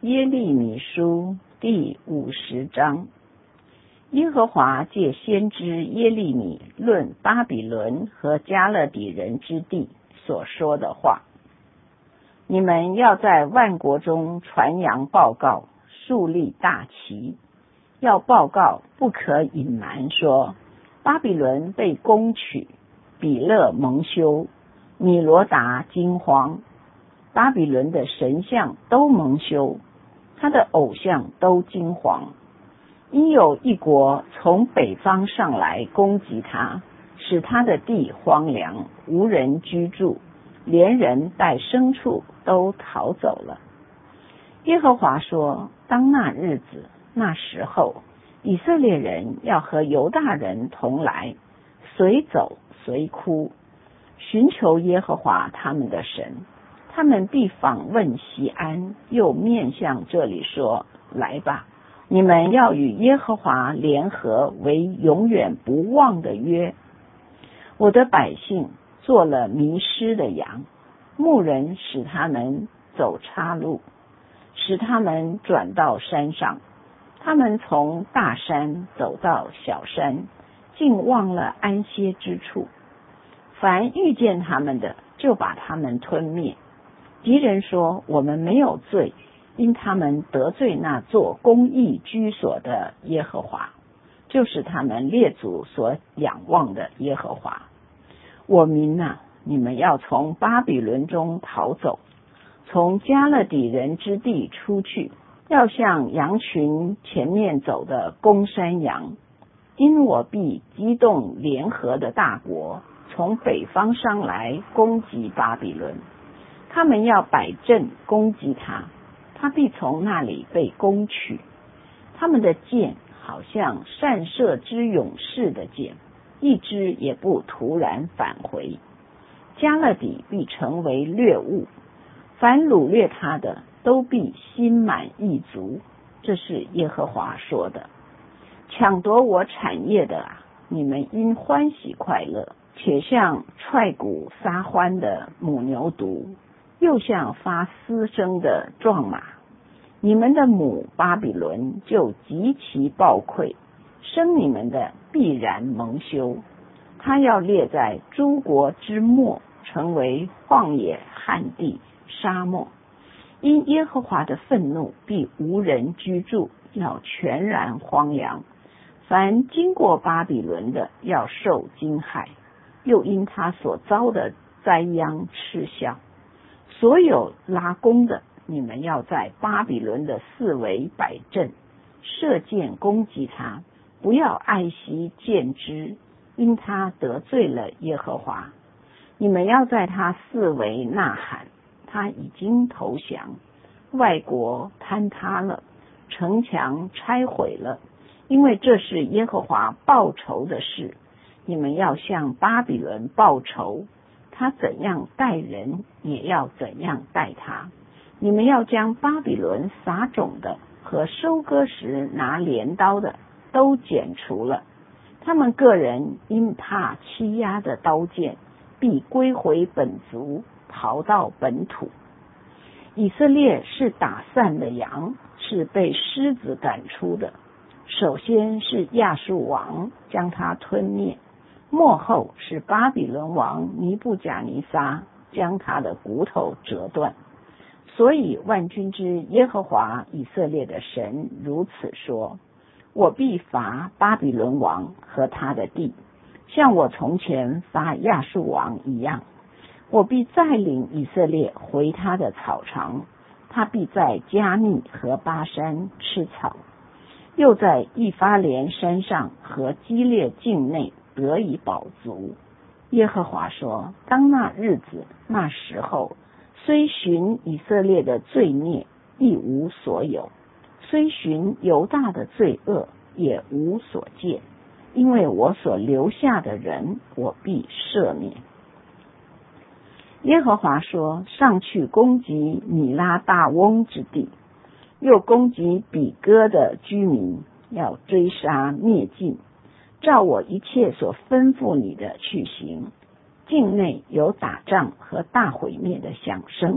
耶利米书第50章。耶和华借先知耶利米论巴比伦和迦勒底人之地所说的话：你们要在万国中传扬报告，树立大旗，要报告，不可隐瞒，说巴比伦被攻取，比勒蒙羞，米罗达惊慌，巴比伦的神像都蒙羞，他的偶像都惊惶。因有一国从北方上来攻击他，使他的地荒凉，无人居住，连人带牲畜都逃走了。耶和华说：当那日子那时候，以色列人要和犹大人同来，随走随哭，寻求耶和华他们的神。他们必访问锡安，又面向这里说：来吧，你们要与耶和华联合，为永远不忘的约。我的百姓做了迷失的羊，牧人使他们走岔路，使他们转到山上。他们从大山走到小山，竟忘了安歇之处。凡遇见他们的，就把他们吞灭。敌人说：我们没有罪，因他们得罪那做公义居所的耶和华，就是他们列祖所仰望的耶和华。我民啊，你们要从巴比伦中逃走，从迦勒底人之地出去，要像羊群前面走的公山羊。因我必激动联合的大国，从北方上来攻击巴比伦。他们要摆阵攻击他，他必从那里被攻取。他们的箭好像善射之勇士的箭，一支也不突然返回。迦勒底必成为掠物，凡掳掠他的都必心满意足。这是耶和华说的。抢夺我产业的啊，你们因欢喜快乐，且像踹鼓撒欢的母牛犊，又像发嘶声的壮马。你们的母巴比伦就极其暴溃，生你们的必然蒙羞。他要列在诸国之末，成为荒野旱地沙漠。因耶和华的愤怒必无人居住，要全然荒凉。凡经过巴比伦的要受惊骇，又因他所遭的灾殃嗤笑。所有拉弓的，你们要在巴比伦的四围摆阵，射箭攻击他，不要爱惜箭支，因他得罪了耶和华。你们要在他四围呐喊，他已经投降，外国坍塌了，城墙拆毁了，因为这是耶和华报仇的事。你们要向巴比伦报仇，他怎样待人，也要怎样待他。你们要将巴比伦撒种的和收割时拿镰刀的都剪除了。他们个人因怕欺压的刀剑，必归回本族，逃到本土。以色列是打散的羊，是被狮子赶出的。首先是亚述王将他吞灭，末后是巴比伦王尼布甲尼撒将他的骨头折断。所以万军之耶和华以色列的神如此说：我必罚巴比伦王和他的地，像我从前罚亚述王一样。我必再领以色列回他的草场，他必在加密和巴山吃草，又在以法莲山上和基列境内得以饱足。耶和华说：当那日子那时候，虽寻以色列的罪孽，一无所有；虽寻犹大的罪恶，也无所见。因为我所留下的人，我必赦免。耶和华说：上去攻击米拉大翁之地，又攻击比哥的居民，要追杀灭尽，照我一切所吩咐你的去行。境内有打仗和大毁灭的响声，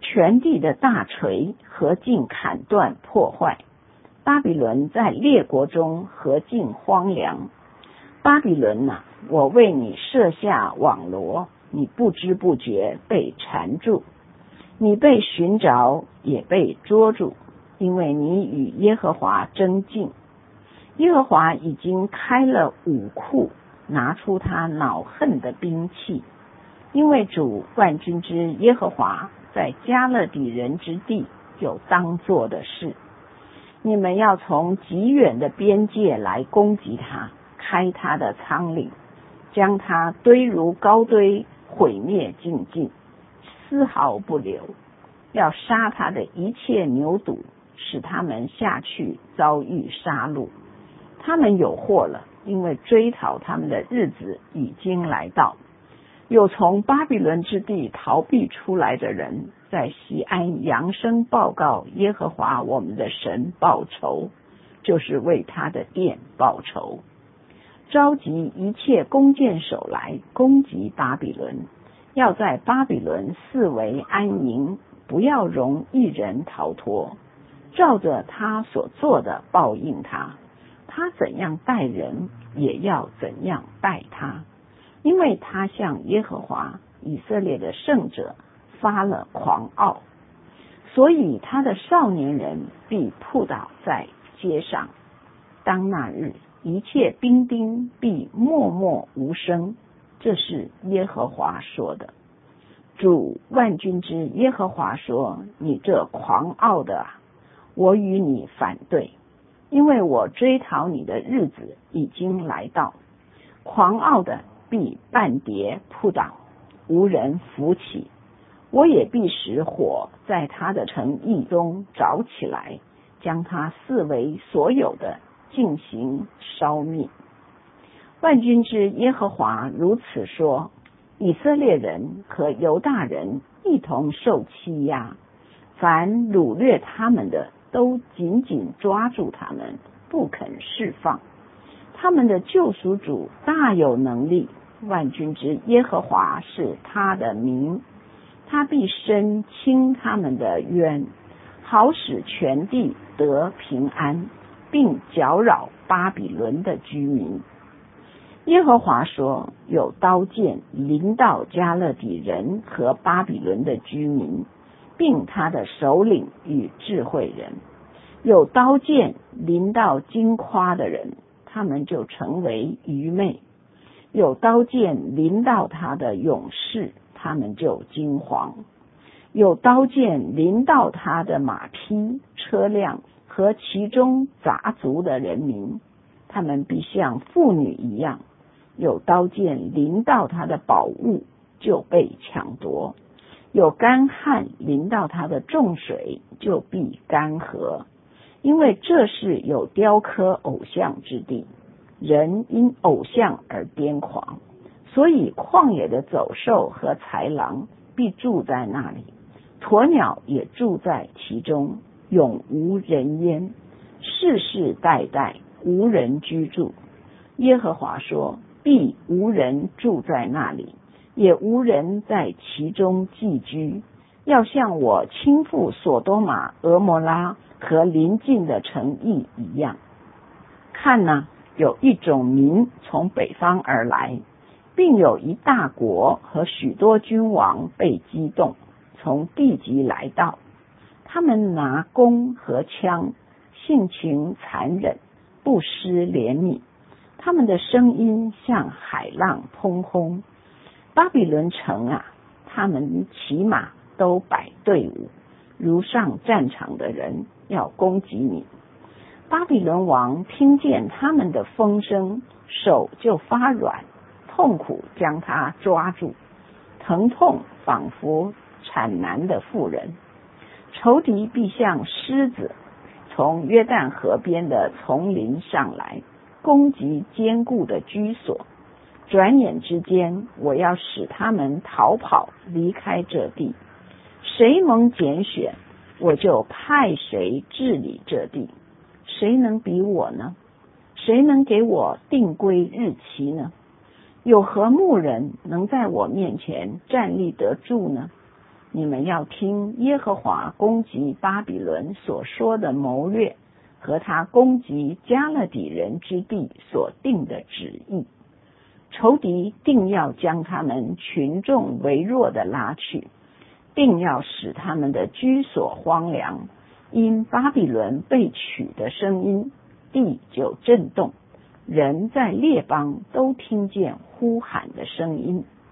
全地的大锤何尽砍断破坏，巴比伦在列国中何尽荒凉。巴比伦啊，我为你设下网罗，你不知不觉被缠住，你被寻着也被捉住，因为你与耶和华争竞。耶和华已经开了武库，拿出他恼恨的兵器，因为主万军之耶和华在加勒底人之地有当做的事。你们要从极远的边界来攻击他，开他的仓廪，将他堆如高堆，毁灭尽尽，丝毫不留。要杀他的一切牛犊，使他们下去遭遇杀戮。他们有祸了，因为追讨他们的日子已经来到。有从巴比伦之地逃避出来的人，在锡安扬声报告耶和华我们的神报仇，就是为他的殿报仇。召集一切弓箭手来攻击巴比伦，要在巴比伦四围安营，不要容一人逃脱，照着他所做的报应他，他怎样待人，也要怎样待他，因为他向耶和华以色列的圣者发了狂傲，所以他的少年人必扑倒在街上。当那日，一切兵丁必默默无声，这是耶和华说的。主万军之耶和华说：你这狂傲的啊，我与你反对，因为我追讨你的日子已经来到。狂傲的必半跌扑倒，无人扶起。我也必使火在他的城邑中着起来，将他四围所有的进行烧灭。万军之耶和华如此说：以色列人和犹大人一同受欺压，凡掳掠他们的都紧紧抓住他们，不肯释放。他们的救赎主大有能力，万军之耶和华是他的名，他必伸清他们的冤，好使全地得平安，并搅扰巴比伦的居民。耶和华说：有刀剑临到加勒底人和巴比伦的居民，并他的首领与智慧人。有刀剑临到矜夸的人，他们就成为愚昧；有刀剑临到他的勇士，他们就惊惶；有刀剑临到他的马匹、车辆和其中杂族的人民，他们必像妇女一样；有刀剑临到他的宝物，就被抢夺；有干旱临到他的众水，就必干涸。因为这是有雕刻偶像之地，人因偶像而癫狂，所以旷野的走兽和豺狼必住在那里，鸵鸟也住在其中，永无人烟，世世代代无人居住。耶和华说：必无人住在那里，也无人在其中寄居，要像我倾覆所多玛、俄摩拉和邻近的城邑一样。看哪，有一种民从北方而来，并有一大国和许多君王被激动，从地极来到。他们拿弓和枪，性情残忍，不失怜悯。他们的声音像海浪砰轰。巴比伦城啊，他们骑马都摆队伍，如上战场的人要攻击你。巴比伦王听见他们的风声，手就发软，痛苦将他抓住，疼痛仿佛产难的妇人。仇敌必像狮子从约旦河边的丛林上来，攻击坚固的居所。转眼之间，我要使他们逃跑，离开这地。谁蒙拣选，我就派谁治理这地。谁能比我呢？谁能给我定规日期呢？有何牧人能在我面前站立得住呢？ 你们要听耶和华攻击巴比伦所说的谋略，和他攻击加勒底人之地所定的旨意。仇敌定要将他们群众微弱的拉去，定要使他们的居所荒凉。因巴比伦被取的声音，地就震动，人在列邦都听见呼喊的声音。